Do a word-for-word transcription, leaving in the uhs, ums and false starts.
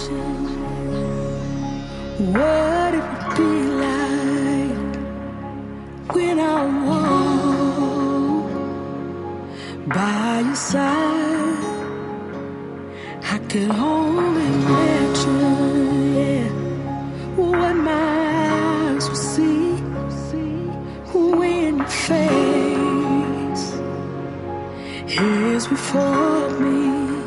what it would be like when I walk by your side. I could only imagine, yeah, what my eyes will see when your face is before me.